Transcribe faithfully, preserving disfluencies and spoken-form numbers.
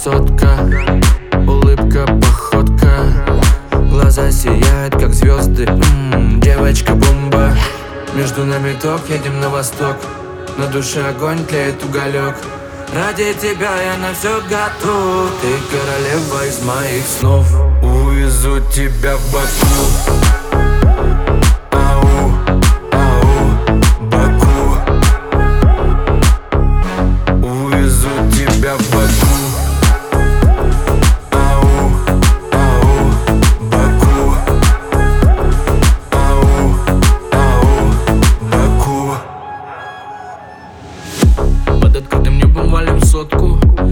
красотка, улыбка, походка, глаза сияют, как звезды. М-м, девочка бомба. Между нами ток, едем на восток, на душе огонь, тлеет уголек. Ради тебя я на все готов. Ты королева из моих снов. Увезу тебя в Баку. Ау, ау, Баку. Увезу тебя в Баку. Ау, ау, Баку. Ау, ау, Баку. Под открытым небом валим сотку.